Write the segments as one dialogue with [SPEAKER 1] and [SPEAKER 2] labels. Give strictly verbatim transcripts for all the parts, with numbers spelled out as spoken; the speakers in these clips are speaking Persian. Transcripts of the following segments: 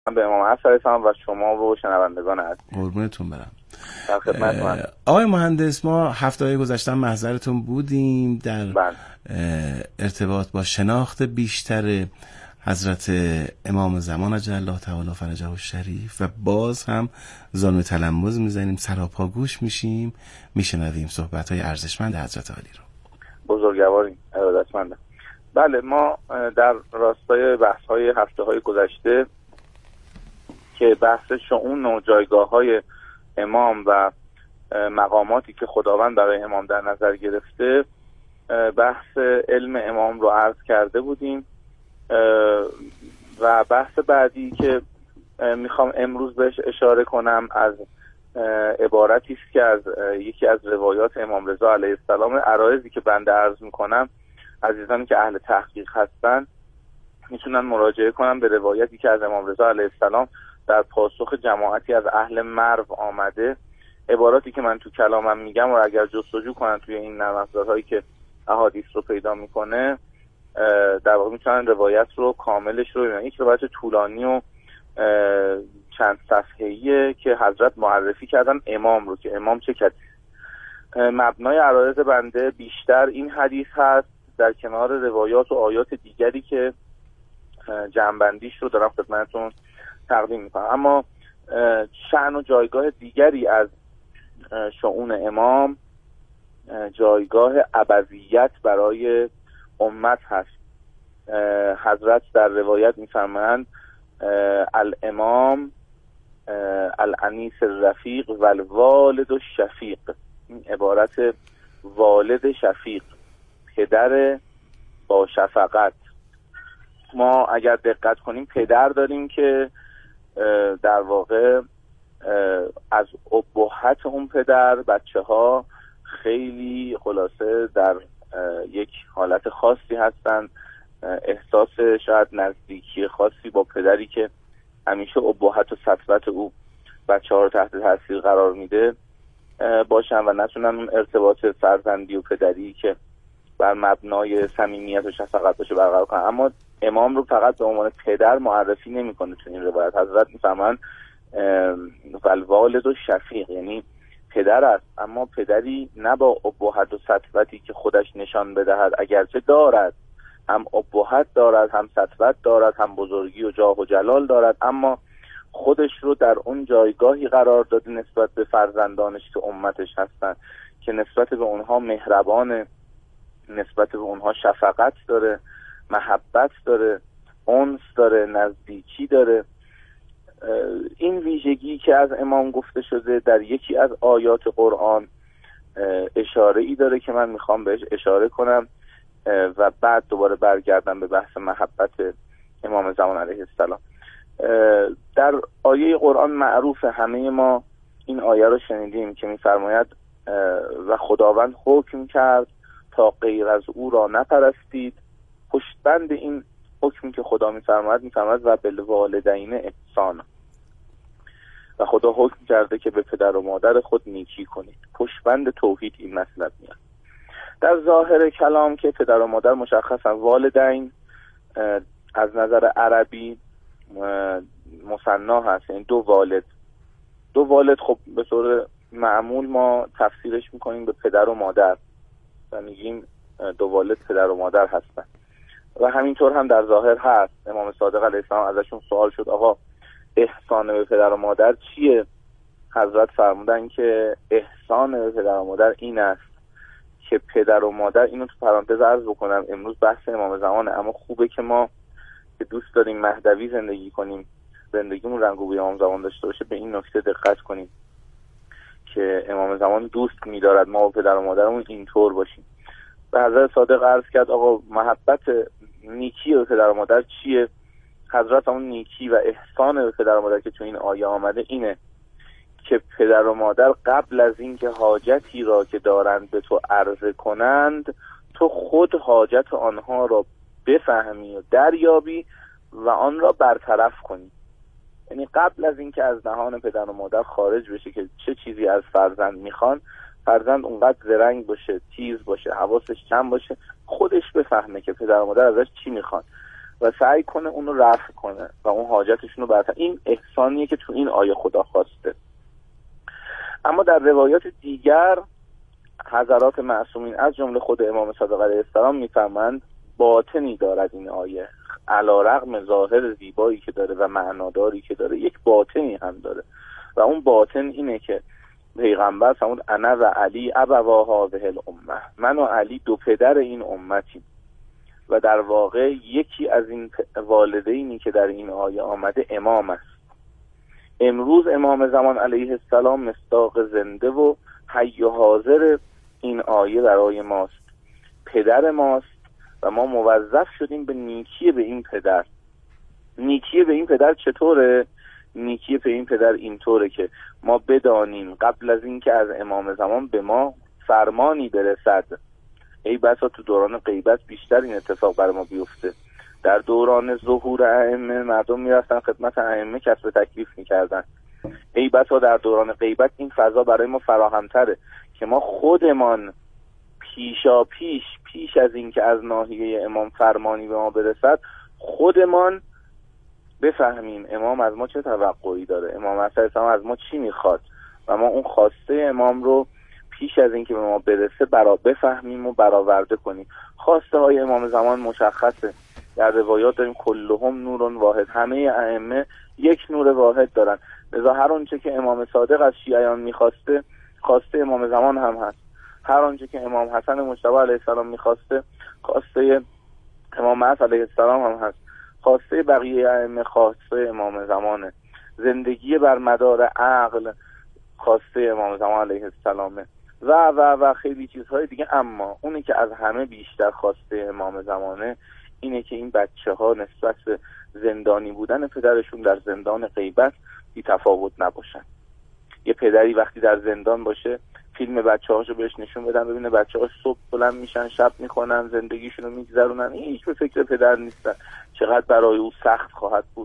[SPEAKER 1] به امام عصر علیه السلام و شما و شنوندگان عزیز.
[SPEAKER 2] قربونتون برم.
[SPEAKER 1] در خدمتتون.
[SPEAKER 2] آقای مهندس، ما هفته‌های گذشته محضرتون بودیم در
[SPEAKER 1] بله.
[SPEAKER 2] ارتباط با شناخت بیشتر حضرت امام زمان عجل الله تعالی فرجه الشریف و باز هم زانو تلمذ میزنیم، سراپا گوش میشیم، میشنویم صحبت‌های ارزشمند حضرت عالی رو.
[SPEAKER 1] بزرگواریم، ارادتمندم. بله، ما در راستای بحث‌های هفته‌های گذشته که بحث شؤون و جایگاه‌های امام و مقاماتی که خداوند برای امام در نظر گرفته، بحث علم امام رو عرض کرده بودیم و بحث بعدی که میخوام امروز بهش اشاره کنم از عبارتی است که از یکی از روایات امام رضا علیه السلام. عرایضی که بنده عرض میکنم، عزیزانی که اهل تحقیق هستن میتونن مراجعه کنن به روایتی که از امام رضا علیه السلام در پاسخ جماعتی از اهل مرو آمده. عباراتی که من تو کلامم میگم و اگر جستجو کنن توی این نرم افزارهایی که احادیث رو پیدا میکنه، در واقع میتونن روایت رو کاملش رو ببینن. یک روایت طولانی و چند صفحه‌ایه که حضرت معرفی کردن امام رو، که امام چه کسی. مبنای عرایض بنده بیشتر این حدیث هست در کنار روایات و آیات دیگری که جمع‌بندیش رو دارم خدمتتون تقدیم میکنم. اما شأن و جایگاه دیگری از شؤون امام جایگاه ابدیت برای امت هست. حضرت در روایت میفرمایند الامام الانیس الرفیق و الوالد الشفیق. این عبارت والد شفیق، پدر با شفقت. ما اگر دقت کنیم پدر داریم که در واقع از ابهت اون پدر بچه ها خیلی خلاصه در یک حالت خاصی هستن، احساس شاید نزدیکی خاصی با پدری که همیشه ابهت و سطوت او بچه ها رو تحت تاثیر قرار میده باشن و نتونن اون ارتباط فرزندی و پدری که بر مبنای صمیمیت و شفقت باشه برقرار کنن. اما امام رو فقط به عنوان پدر معرفی نمیکنه تو این روایت. حضرت میفرمان والوالد و شفیق، یعنی پدر است اما پدری نه با ابهت و سطوتی که خودش نشان بدهد، اگرچه دارد، هم ابهت دارد، هم سطوت دارد، هم بزرگی و جاه و جلال دارد، اما خودش رو در اون جایگاهی قرار داده نسبت به فرزندانش که امتش هستن که نسبت به اونها مهربانه، نسبت به اونها شفقت داره، محبت داره، انس داره، نزدیکی داره. این ویژگی که از امام گفته شده در یکی از آیات قرآن اشاره ای داره که من میخوام بهش اشاره کنم و بعد دوباره برگردم به بحث محبت امام زمان علیه السلام. در آیه قرآن معروف همه ما این آیه رو شنیدیم که میفرماید و خداوند حکم کرد تا غیر از او را نپرستید. پشتبند این حکمی که خدا میفرماید میفرماید و بالوالدین احسانا، و خدا حکم کرده که به پدر و مادر خود نیکی کنید. پشتبند توحید این مطلب میاد. در ظاهر کلام که پدر و مادر مشخصا والدین از نظر عربی مثنا هست، یعنی دو والد. دو والد خب به طور معمول ما تفسیرش میکنیم به پدر و مادر و میگیم دو والد پدر و مادر هستن و همینطور هم در ظاهر هست. امام صادق علیه السلام ازشون سوال شد آقا احسان به پدر و مادر چیه؟ حضرت فرمودن که احسان به پدر و مادر این است که پدر و مادر، اینو تو پرانتز عرض بکنم، امروز بحث امام زمانه اما خوبه که ما که دوست داریم مهدوی زندگی کنیم، زندگیمون رنگ و بوی امام زمان داشته باشه، به این نکته دقت کنیم که امام زمان دوست می‌دارد ما و پدر و مادرمون اینطور باشیم. به حضرت صادق عرض کرد آقا محبت نیکی به پدر و مادر چیه؟ حضرت اون نیکی و احسان به پدر و مادر که تو این آیه آمده اینه که پدر و مادر قبل از این که حاجتی را که دارند به تو عرضه کنند، تو خود حاجت آنها را بفهمی و دریابی و آن را برطرف کنی. یعنی قبل از این که از دهان پدر و مادر خارج بشه که چه چیزی از فرزند میخوان، فرزند اونقدر زرنگ باشه، تیز باشه، حواسش کم باشه، خودش بفهمه که پدر و مادر ازش چی میخوان و سعی کنه اون رو رفع کنه و اون حاجتشون رو برطرف. این احسانیه که تو این آیه خدا خواسته. اما در روایات دیگر حضرات معصومین از جمله خود امام صادق علیه السلام میفرمایند باطنی دارد این آیه، علی‌رغم ظاهر زیبایی که داره و معناداری که داره، یک باطنی هم داره و اون باطن اینه که پیغمبر فرمود انا و علی ابوا هذه الامه، من و علی دو پدر این امتیم. و در واقع یکی از این والدینی که در این آیه آمده امام است. امروز امام زمان علیه السلام مصداق زنده و حی و حاضر این آیه برای ماست، پدر ماست و ما موظف شدیم به نیکی به این پدر. نیکی به این پدر چطوره؟ نیکی به این پدر اینطوره که ما بدانیم قبل از این که از امام زمان به ما فرمانی برسد، ای بسا تو دوران غیبت بیشتر این اتفاق برای ما بیفته. در دوران ظهور ائمه مردم میرفتن خدمت ائمه کسب تکلیف میکردن، ای بسا در دوران غیبت این فضا برای ما فراهمتره که ما خودمان پیشا پیش پیش از این که از ناحیه امام فرمانی به ما برسد خودمان بفهمیم امام از ما چه توقعی داره، امام السلام از ما چی میخواد و ما اون خواسته امام رو پیش از این که به ما برسه برا بفهمیم و برآورده کنیم. خواسته های امام زمان مشخصه، در روایات داریم کلهم نور واحد، همه ائمه یک نور واحد دارن، لذا هر آنچه که امام صادق از شیعیان میخواسته خواسته امام زمان هم هست، هر آنچه که امام حسن مجتبی علیه السلام میخواسته خواسته امام مهدی علیه السلام هم هست، خواسته بقیه ائمه خواسته امام زمانه، زندگی بر مدار عقل خواسته امام زمان علیه السلامه و و و خیلی چیزهای دیگه. اما اونی که از همه بیشتر خواسته امام زمانه اینه که این بچه ها نسبت به زندانی بودن پدرشون در زندان غیبت بی تفاوت نباشن. یه پدری وقتی در زندان باشه فیلم بچه هاشو بهش نشون بدن، ببینه بچه هاش صبح بلند میشن شب میکنن زندگیشونو میگذرونن، این هیچ به فکر پدر نیستن، چقدر برای او سخت خواهد بود.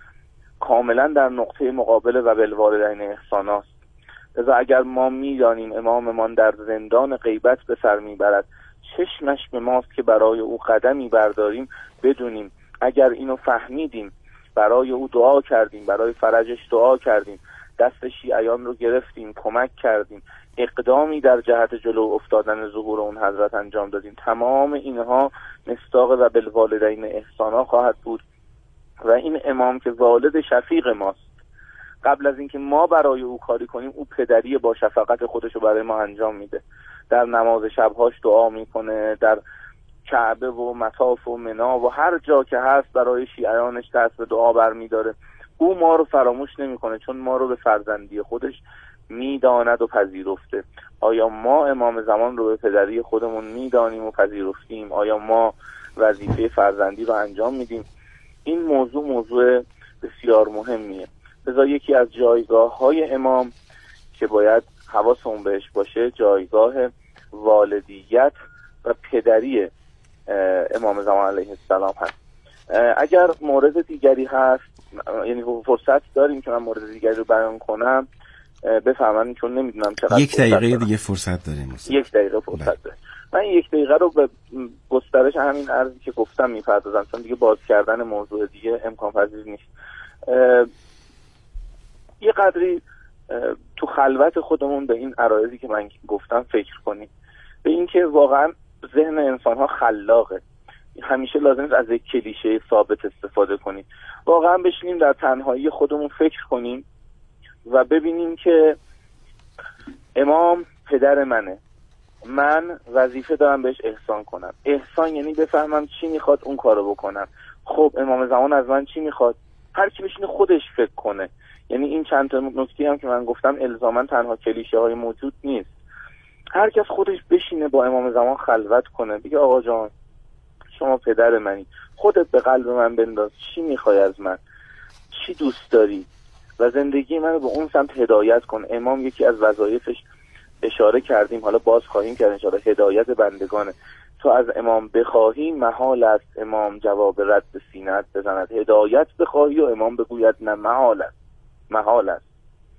[SPEAKER 1] کاملا در نقطه مقابل و بالوالدین احسان است. لذا اگر ما میدانیم اماممان در زندان غیبت به سر میبرد، چشمش به ماست که برای او قدمی برداریم، بدونیم اگر اینو فهمیدیم برای او دعا کردیم، برای فرجش دعا کردیم، دست شیعیان رو گرفتیم، کمک کردیم، اقدامی در جهت جلو افتادن ظهور اون حضرت انجام دادیم، تمام اینها مصداق و بالوالدین احسانا خواهد بود. و این امام که والد شفیق ماست، قبل از اینکه ما برای او کاری کنیم او پدری با شفقت خودش رو برای ما انجام میده، در نماز شبهاش دعا میکنه، در کعبه و مطاف و منا و هر جا که هست برای شیعیانش دست به دعا برمیداره. او ما رو فراموش نمیکنه چون ما رو به فرزندی خودش میداند و پذیرفته. آیا ما امام زمان رو به پدری خودمون میدانیم و پذیرفتیم؟ آیا ما وظیفه فرزندی رو انجام میدیم؟ این موضوع موضوع بسیار مهمیه. لذا یکی از جایگاه های امام که باید حواسمون بهش باشه جایگاه والدیت و پدری امام زمان علیه السلام هست. اگر مورد دیگری هست، یعنی فرصت داریم که من مورد دیگری رو بیان کنم بفهمن، چون نمیدونم چقدر
[SPEAKER 2] یک دقیقه دیگه فرصت داریم.
[SPEAKER 1] یک دقیقه فرصت داریم. من یک دقیقه رو به گسترش همین عرضی که گفتم میپردازم چون دیگه باز کردن موضوع دیگه امکان پذیر نیست. یه قدری تو خلوت خودمون به این عرایضی که من گفتم فکر کنیم، به این که واقعا ذهن انسان ها خلاقه، همیشه لازم است از یک کلیشه ثابت استفاده کنیم. واقعا بشینیم در تنهایی خودمون فکر کنیم و ببینیم که امام پدر منه، من وظیفه دارم بهش احسان کنم. احسان یعنی بفهمم چی میخواد اون کارو بکنم. خب امام زمان از من چی میخواد؟ هر کی بشینه خودش فکر کنه. یعنی این چند تا نکته هم که من گفتم الزاما تنها کلیشه های موجود نیست. هر کس خودش بشینه با امام زمان خلوت کنه، بگه آقا جان شما پدر منی، خودت به قلب من بنداز، چی میخوای از من، چی دوست داری و زندگی منو به اون سمت هدایت کن. امام یکی از وظایفش اشاره کردیم، حالا باز خواهیم کرد انشاءالله، هدایت بندگانه. تو از امام بخواهی محال است امام جواب رد به سینه‌ات بزند، هدایت بخواهی و امام بگوید نه محال است، محال است.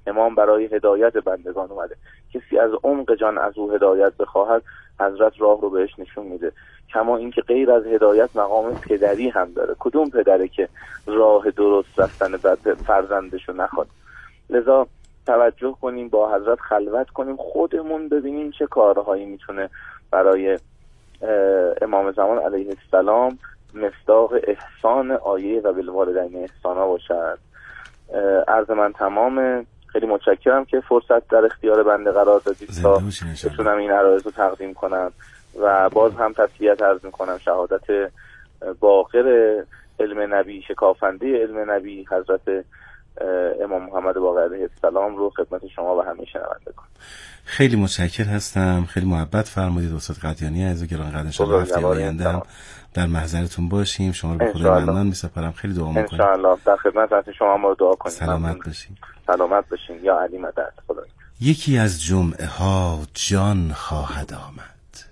[SPEAKER 1] امام برای هدایت بندگان اومده. کسی از عمق جان از او هدایت بخواهد، حضرت راه رو بهش نشون میده. کما اینکه غیر از هدایت مقام پدری هم داره. کدوم پدره که راه درست رفتن فرزندش رو نخواد؟ لذا توجه کنیم، با حضرت خلوت کنیم، خودمون ببینیم چه کارهایی میتونه برای امام زمان علیه السلام مصداق احسان آیه و بالوالدین احسانا باشد. عرض من تمام. خیلی متشکرم که فرصت در اختیار بنده قرار دادید تا بتونم این عرایض رو تقدیم کنم و باز هم تسلیت عرض میکنم. شهادت باقر علم نبی، شکافنده علم نبی حضرت امام محمد باقر علیه السلام رو خدمت شما و همه شنوندگان.
[SPEAKER 2] خیلی متشکر هستم. خیلی محبت فرمودید استاد قدیانی عزیز گرامی. قدر ان شاءالله هفته آینده هم در محضرتون باشیم. شما رو به خدا ممنون می‌سپارم. خیلی دعا می‌کنم.
[SPEAKER 1] ان شاء الله در خدمت شما ما رو دعا کنید.
[SPEAKER 2] سلامت باشین.
[SPEAKER 1] سلامت باشین. یا علی مدد. خدا.
[SPEAKER 2] یکی از جمعه ها جان خواهد آمد.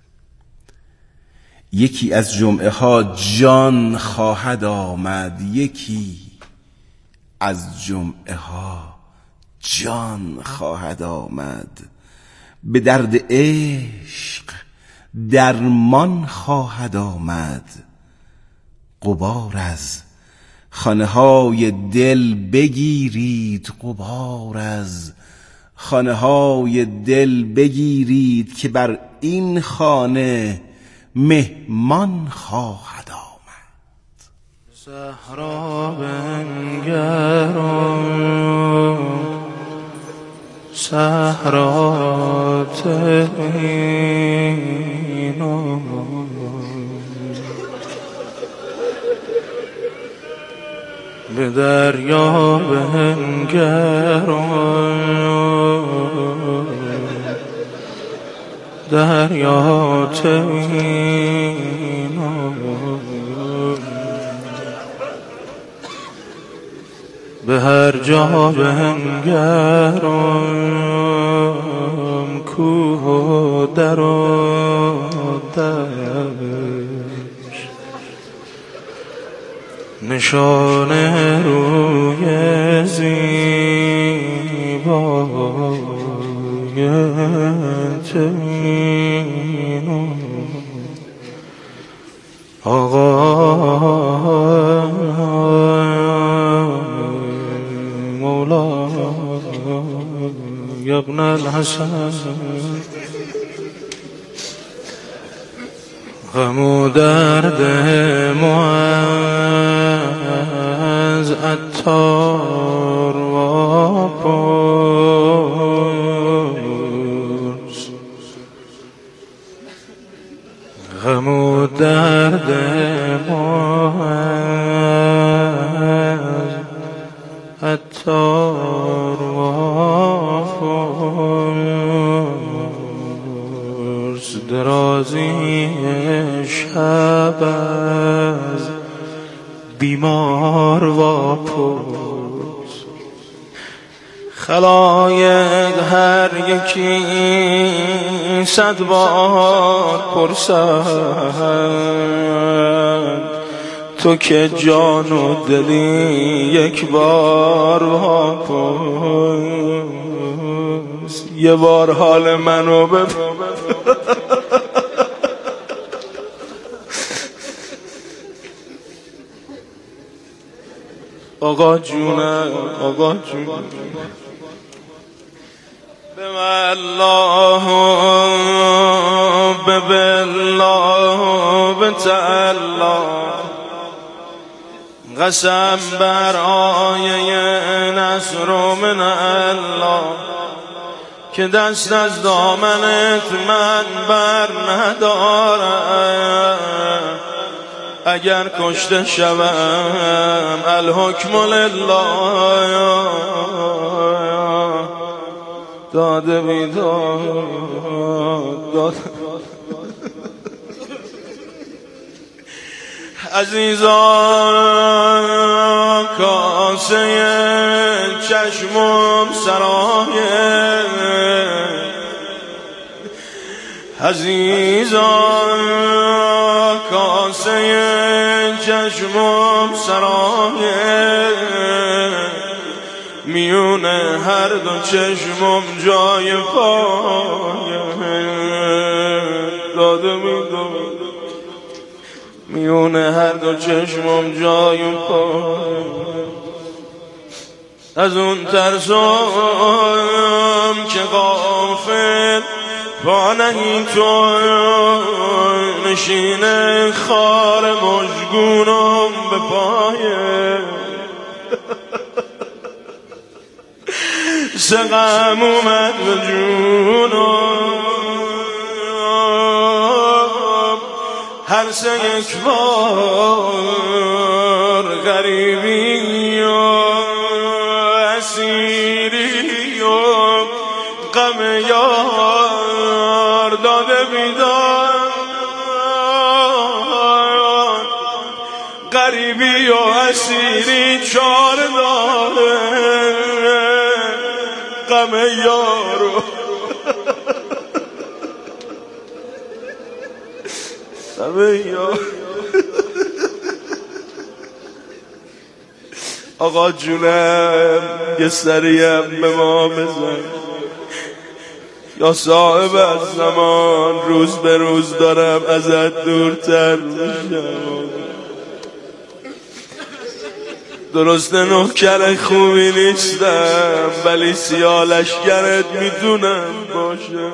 [SPEAKER 2] یکی از جمعه ها جان خواهد آمد. یکی از جمعه ها جان خواهد آمد. به درد عشق درمان خواهد آمد. غبار از خانه های دل بگیرید. غبار از خانه های دل بگیرید که بر این خانه مهمان خواهد آمد.
[SPEAKER 3] صحرا بنگرم صحرا تهینم به دریا بنگرم دریا تهینم به هر جا بنگرم کوه و در و دشت نشان روی زیبای تینم آقا مولا ابن الحسن غم و درد معز عطار و پرس غم و درد معز عطار و پرس درازی شب از بیمار و پرس خلایق هر یکی صد بار پرسند تو که جان و دلی یک بار واپس یه بار حال منو بپرس آقا جونه آقا جونه به الله به بالله به تعالی قسم بر آیه نصر من الله که دست از دامنت من بر ندارم اگر کشته شوم الحکم لله داده بیداد داد عزیزان کاسه چشمم سرایه عزیزان کاسه چشمم سرایه میونه هر دو چشمم جای پایه داده میدم، میونه هر دو چشمم جای پایه. از اون ترسم که غافل با نهی تو نشینه خار مشگونم به پایه. سقم اومد به جونم هر سه یک بار، غریبی و اسیری و غم یار داده بیدار. غریبی و اسیری چار داره غم یارو غم یار. آقا جونم یه سریم به ما بزن، یا صاحب از زمان روز به روز دارم ازت دورتر میشم. درسته نوکر خوبی نیستم ولی سیالشگرت میدونم باشه.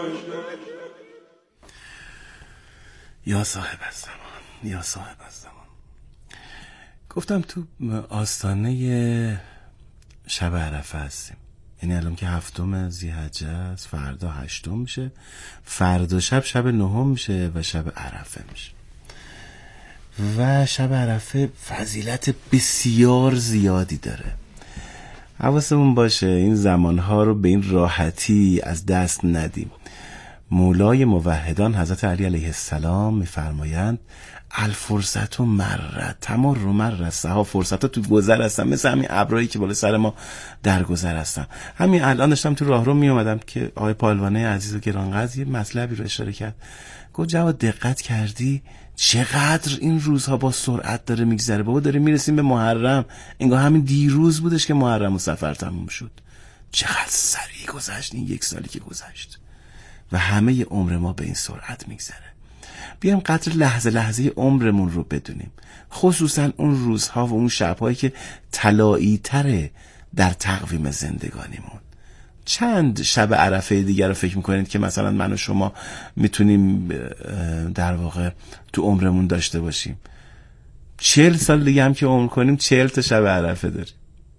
[SPEAKER 2] یا صاحب از زمان، یا صاحب از زمان. گفتم تو آستانه شب عرفه هستیم، یعنی الان که هفتم ذی‌حجه است، فردا هشتم میشه، فردا شب شب نهم میشه و شب عرفه میشه. و شب عرفه فضیلت بسیار زیادی داره. حواسمون باشه این زمانها رو به این راحتی از دست ندیم. مولای موحدان حضرت علی علیه السلام میفرمایند الفرصت و مره تمام رو مره ها. فرصت ها تو گذر هستن، مثل همین ابرایی که بالا سر ما در گذر هستن. همین الان داشتم تو راه رو می اومدم که آقای پالوانه عزیز و گرانقدر یه مطلبی رو اشاره کرد. گفت جواد دقت کردی چقدر این روزها با سرعت داره میگذره؟ بابا داره میرسیم به محرم، انگار همین دیروز بودش که محرم و سفر تموم شد. چقدر سریع گذشت این یک سالی که گذشت و همه عمر ما به این سرعت میگذره. بیایم قدر لحظه لحظه عمرمون رو بدونیم، خصوصا اون روزها و اون شبهایی که طلایی تره در تقویم زندگانیمون. چند شب عرفه دیگر رو فکر میکنید که مثلا من و شما میتونیم در واقع تو عمرمون داشته باشیم؟ چهل سال دیگه هم که عمر کنیم چهل تا شب عرفه داریم.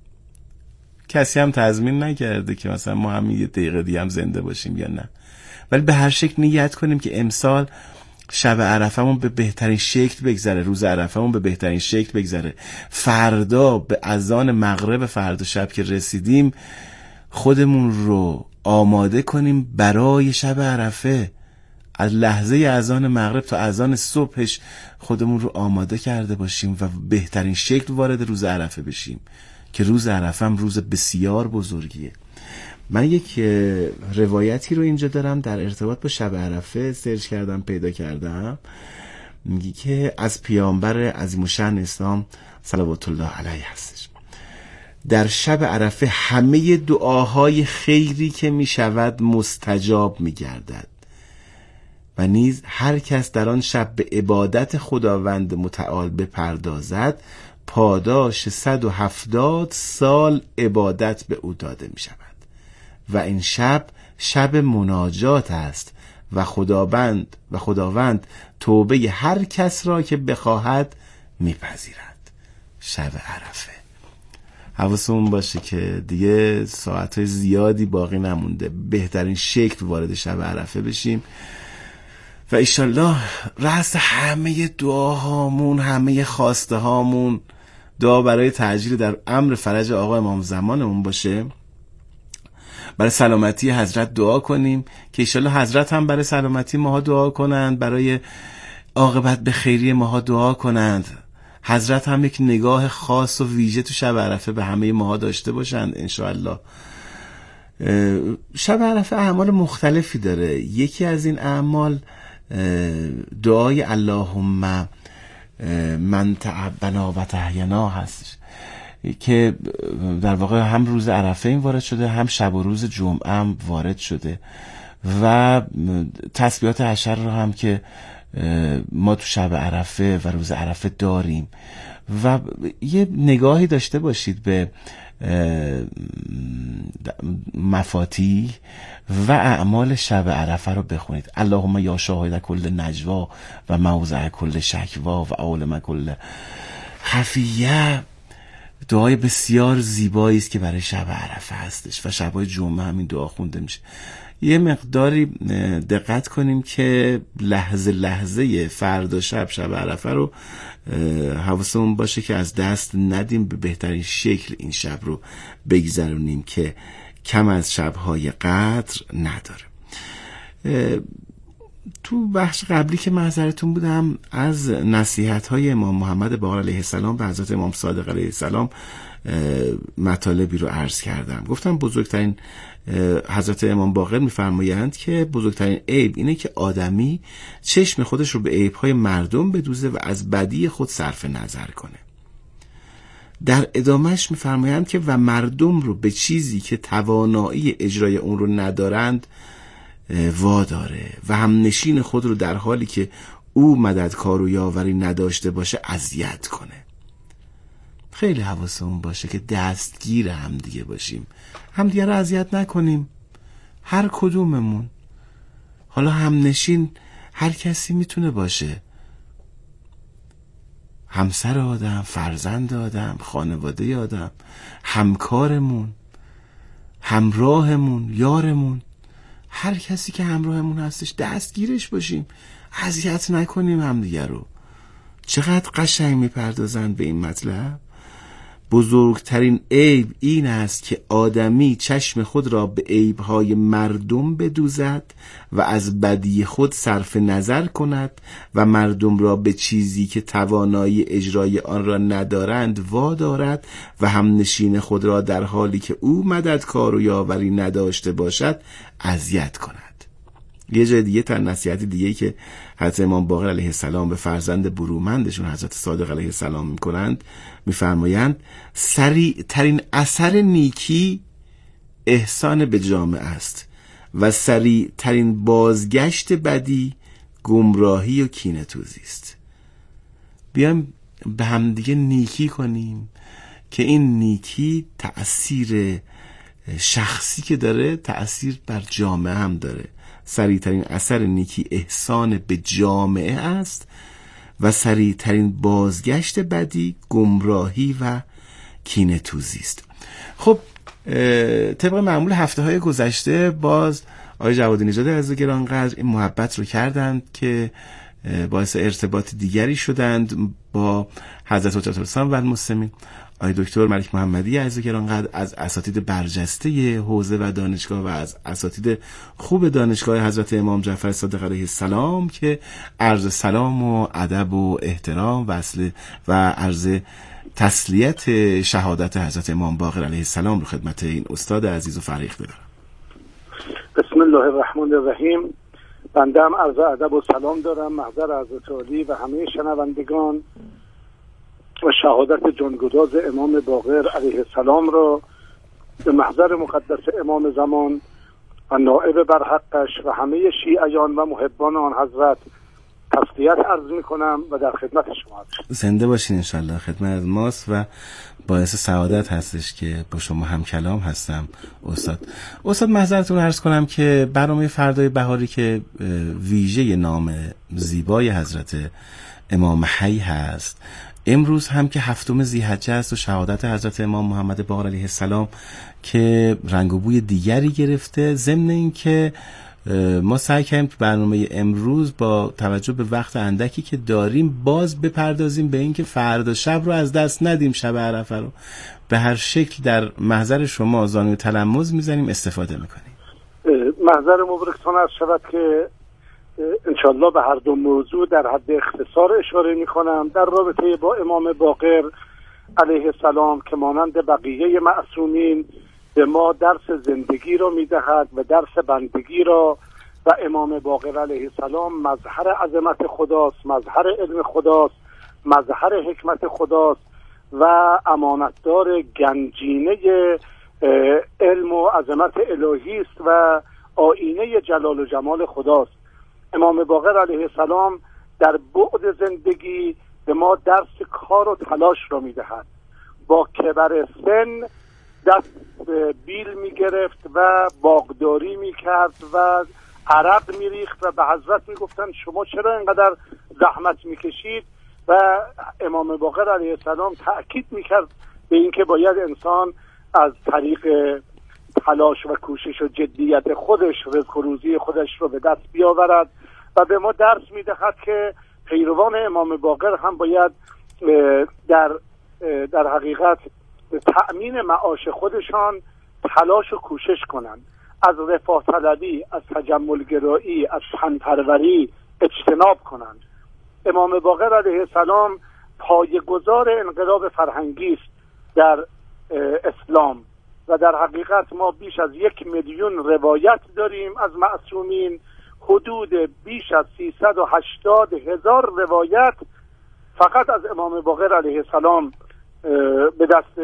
[SPEAKER 2] کسی هم تضمین نکرده که مثلا ما هم یه دقیقه دیگه هم زنده باشیم یا نه، ولی به هر شکل نیت کنیم که امسال شب عرفه‌مون به بهترین شکل بگذره، روز عرفه‌مون به بهترین شکل بگذره. فردا به اذان مغرب فردا شب که رسیدیم خودمون رو آماده کنیم برای شب عرفه. از لحظه اذان مغرب تا اذان صبحش خودمون رو آماده کرده باشیم و بهترین شکل وارد روز عرفه بشیم که روز عرفه هم روز بسیار بزرگیه. من یک روایتی رو اینجا دارم در ارتباط با شب عرفه، سرچ کردم پیدا کردم، میگه که از پیامبر عظیم الشأن اسلام صلوات الله علیه هستش: در شب عرفه همه دعاهای خیری که میشود مستجاب میگردد و نیز هر کس در آن شب به عبادت خداوند متعال بپردازد پاداش صد و هفتاد سال عبادت به او داده می شود و این شب شب مناجات است و خداوند و خداوند توبه هر کس را که بخواهد میپذیرد. شب عرفه. حواسمون باشه که دیگه ساعتهای زیادی باقی نمونده، بهترین شکل وارد شب عرفه بشیم و ایشالله رأس همه دعاهامون، همه خواسته هامون دعا برای تعجیل در امر فرج آقا امام زمانمون باشه. برای سلامتی حضرت دعا کنیم که ایشالله حضرت هم برای سلامتی ماها دعا کنند، برای عاقبت به خیری ماها دعا کنند. حضرت هم یک نگاه خاص و ویژه تو شب عرفه به همه ماها داشته باشند انشاءالله. شب عرفه اعمال مختلفی داره. یکی از این اعمال دعای اللهم من تعبنا و تحینا هستش. که در واقع هم روز عرفه این وارد شده، هم شب و روز جمعه هم وارد شده و تسبیحات عشر رو هم که ما تو شب عرفه و روز عرفه داریم و یه نگاهی داشته باشید به مفاتیح و اعمال شب عرفه رو بخونید. اللهم یا شاهد کل نجوا و موضع کل شکوا و عالم کل خفیه، دعای بسیار زیبایی است که برای شب عرفه هستش و شبای جمعه همین دعا خونده میشه. یه مقداری دقت کنیم که لحظه لحظه فردا شب شب عرفه رو حواسمون باشه که از دست ندیم، به بهترین شکل این شب رو بگذرونیم که کم از شبهای قدر نداره. تو بخش قبلی که معذرتون بودم از نصیحت‌های امام محمد باقر علیه السلام به حضرت امام صادق علیه السلام مطالبی رو عرض کردم. گفتم بزرگترین حضرت امام باقر میفرمایند که بزرگترین عیب اینه که آدمی چشم خودش رو به عیب‌های مردم بدوزه و از بدی خود صرف نظر کنه. در ادامهش میفرمایند که و مردم رو به چیزی که توانایی اجرای اون رو ندارند واداره و هم نشین خود رو در حالی که او مددکار و یاوری نداشته باشه اذیت کنه. خیلی حواسمون باشه که دستگیر هم دیگه باشیم، هم دیگه رو اذیت نکنیم. هر کدوممون، حالا هم نشین هر کسی میتونه باشه، همسر آدم، فرزند آدم، خانواده آدم، همکارمون، همراهمون، یارمون، هر کسی که همراهمون هستش دستگیرش باشیم، اذیت نکنیم همدیگه رو. چقدر قشنگ میپردازن به این مطلب. بزرگترین عیب این است که آدمی چشم خود را به عیبهای مردم بدوزد و از بدی خود صرف نظر کند و مردم را به چیزی که توانایی اجرای آن را ندارند وادارد و هم نشین خود را در حالی که او مددکار و یاوری نداشته باشد اذیت کند. یه جای دیگه تر نصیحت دیگه‌ای که حضرت امام باقر علیه السلام به فرزند برومندشون حضرت صادق علیه السلام میکنند، میفرمایند سریع ترین اثر نیکی احسان به جامعه است و سریع ترین بازگشت بدی گمراهی و کینه‌توزی است. بیایم به هم دیگه نیکی کنیم که این نیکی تأثیر شخصی که داره تأثیر بر جامعه هم داره. سریعترین اثر نیکی احسان به جامعه است و سریعترین بازگشت بدی گمراهی و کینه‌توزی است. خب طبق معمول هفته های گذشته باز آقای جوادی نژاد عزیز گرانقدر این محبت رو کردند که باعث ارتباط دیگری شدند با حضرت حجت الاسلام و المسلمین. آقای دکتر ملک محمدی عزیز گرانقدر از اساتید برجسته حوزه و دانشگاه و از اساتید خوب دانشگاه حضرت امام جعفر صادق علیه السلام که عرض سلام و ادب و احترام وصل و عرض تسلیت شهادت حضرت امام باقر علیه السلام رو خدمت این استاد عزیز و فریق بدارم.
[SPEAKER 4] بسم الله الرحمن الرحیم. بنده هم عرض ادب و سلام دارم محضر حضرت عالی و همه شنوندگان و شهادت جانگداز امام باقر علیه السلام را به محضر مقدس امام زمان و نائب بر حقش و همه شیعیان و محبان آن حضرت تسلیت عرض می کنم و در خدمت شما هستم.
[SPEAKER 2] زنده باشین انشالله. خدمت ماست و باعث سعادت هستش که با شما هم کلام هستم. استاد استاد معذرتون عرض کنم که برنامه فردای بهاری که ویژه نام زیبای حضرت امام حی هست، امروز هم که هفتم ذی‌حجه است و شهادت حضرت امام محمد باقر علیه السلام که رنگ و بوی دیگری گرفته، ضمن این که ما سعی کردیم تو برنامه امروز با توجه به وقت اندکی که داریم باز بپردازیم به این که فردا شب رو از دست ندیم، شب عرفه رو به هر شکل در محضر شما زانوی تلمذ میزنیم استفاده میکنیم.
[SPEAKER 4] محضر مبارکتان عرض شود که انشالله به هر دو موضوع در حد اختصار اشاره میکنم در رابطه با امام باقر علیه السلام که مانند بقیه معصومین به ما درس زندگی را میدهد و درس بندگی را و امام باقر علیه السلام مظهر عظمت خداست، مظهر علم خداست، مظهر حکمت خداست و امانتدار گنجینه علم و عظمت الهی است و آینه جلال و جمال خداست. امام باقر علیه السلام در بعد زندگی به ما درس کار و تلاش را میدهد. با کبر سن دست بیل میگرفت و باغداری میکرد و عرق میریخت و به حضرت میگفتن شما چرا اینقدر زحمت میکشید؟ و امام باقر علیه السلام تأکید میکرد به اینکه باید انسان از طریق تلاش و کوشش و جدیت خودش رزق و روزی خودش رو به دست بیاورد و به ما درس میدهد که پیروان امام باقر هم باید در در حقیقت تأمین معاش خودشان تلاش و کوشش کنند، از رفاه طلبی، از تجمل گرایی، از فنپروری اجتناب کنند. امام باقر علیه السلام پایه‌گذار انقلاب فرهنگی است در اسلام و در حقیقت ما بیش از یک میلیون روایت داریم از معصومین، حدود بیش از سیصد و هشتاد هزار روایت فقط از امام باقر علیه السلام به دست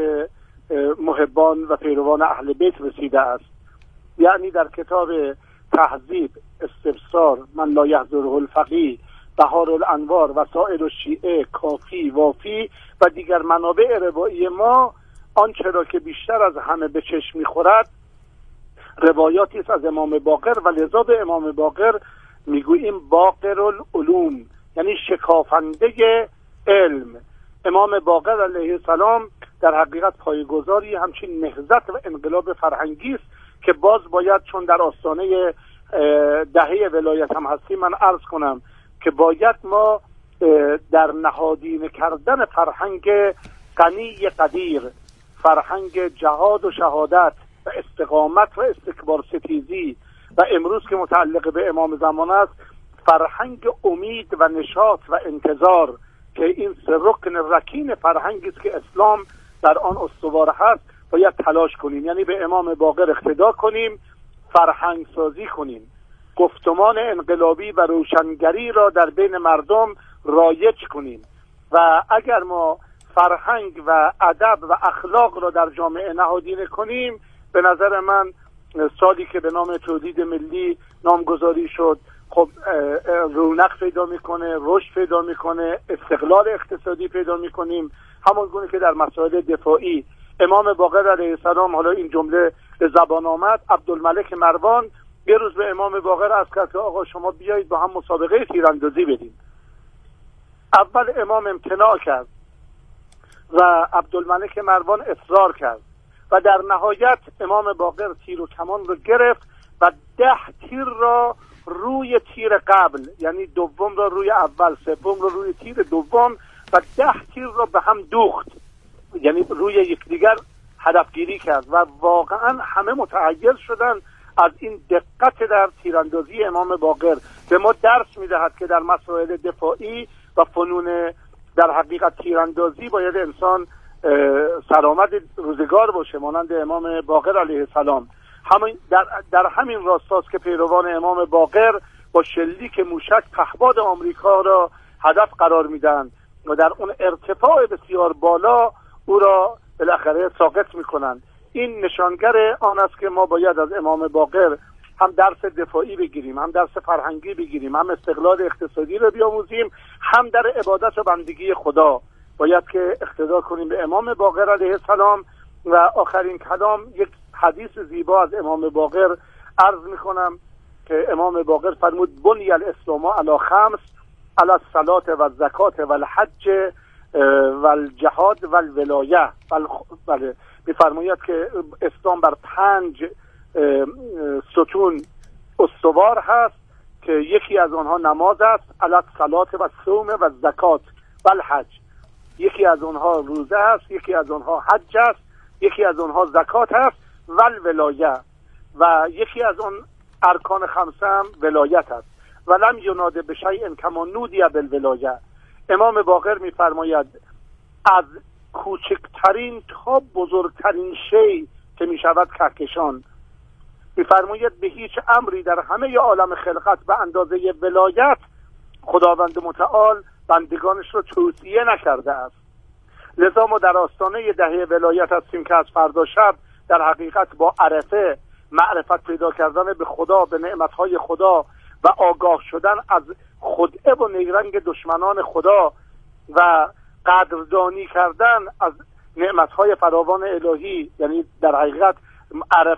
[SPEAKER 4] محبان و پیروان اهل بیت رسیده است. یعنی در کتاب تهذیب، استبصار، من لا یحضره الفقیه، بهار الانوار، وسائل الشیعه، کافی، وافی و دیگر منابع روایی ما آنچه را که بیشتر از همه به چشم می‌خورد روایاتی است از امام باقر و لذا به امام باقر میگوییم باقر العلوم، یعنی شکافنده علم. امام باقر علیه السلام در حقیقت پایه‌گذاری همچین نهضت و انقلاب فرهنگی است که باز باید، چون در آستانه دهه ولایت هم هستیم، من عرض کنم که باید ما در نهادینه کردن فرهنگ غنی قدیر، فرهنگ جهاد و شهادت و استقامت و استکبار ستیزی و امروز که متعلق به امام زمان است فرهنگ امید و نشاط و انتظار، که این سه رکن رکین فرهنگی است که اسلام در آن استوار هست، باید تلاش کنیم. یعنی به امام باقر اقتدا کنیم، فرهنگ سازی کنیم، گفتمان انقلابی و روشنگری را در بین مردم رایج کنیم و اگر ما فرهنگ و ادب و اخلاق را در جامعه نهادینه کنیم، به نظر من سالی که به نام تولید ملی نامگذاری شد خب رونق پیدا میکنه، رشد پیدا میکنه، استقلال اقتصادی پیدا میکنیم. همون گونه که در مسائل دفاعی امام باقر علیه السلام، حالا این جمله به زبان آمد، عبدالملک مروان یه روز به امام باقر عرض کرد که آقا شما بیایید با هم مسابقه تیراندازی بدیم. اول امام امتناع کرد و عبدالملک مروان اصرار کرد و در نهایت امام باقر تیر و کمان رو گرفت و ده تیر را روی تیر قبل، یعنی دوم را روی اول، سوم را روی تیر دوم و ده تیر را به هم دوخت، یعنی روی یکدیگر هدفگیری کرد و واقعا همه متحیر شدن از این دقت در تیراندازی امام باقر. به ما درس میدهد که در مسائل دفاعی و فنون در حقیقت تیراندازی باید انسان سرآمد روزگار باشه مانند امام باقر علیه السلام. همین در, در همین راستاست که پیروان امام باقر با شلیک موشک پهباد آمریکا را هدف قرار میدن و در اون ارتفاع بسیار بالا او را بالاخره ساقط میکنند. این نشانگر آن است که ما باید از امام باقر هم درس دفاعی بگیریم، هم درس فرهنگی بگیریم، هم استقلال اقتصادی رو بیاموزیم، هم در عبادت و بندگی خدا باید که اقتدا کنیم به امام باقر علیه السلام. و آخرین کلام یک حدیث زیبا از امام باقر عرض میکنم که امام باقر فرمود بنی الاسلام علی خمس، علی الصلاة و الزکات و الحج و الجهاد و الولایه. بله میفرماید که اسلام بر پنج ستون استوار هست که یکی از آنها نماز است، علی الصلاة و الصوم و الزکات و الحج. یکی از آنها روزه است، یکی از آنها حج است، یکی از آنها زکات است و الولایه، و یکی از آن ارکان خمسه هم ولایت است. ولم یناد بشیء کما نودی بالولایه. امام باقر میفرماید از کوچکترین تا بزرگترین شی که میشود کهکشان، میفرماید به هیچ امری در همه عالم خلقت به اندازه ولایت خداوند متعال بندگانش را توصیه نکرده است. لذا ما در آستانه دهه ولایت هستیم که از فردا شب در حقیقت با عرفه معرفت پیدا کردن به خدا، به نعمتهای خدا و آگاه شدن از خدعه و نیرنگ دشمنان خدا و قدردانی کردن از نعمتهای فراوان الهی، یعنی در حقیقت عرفه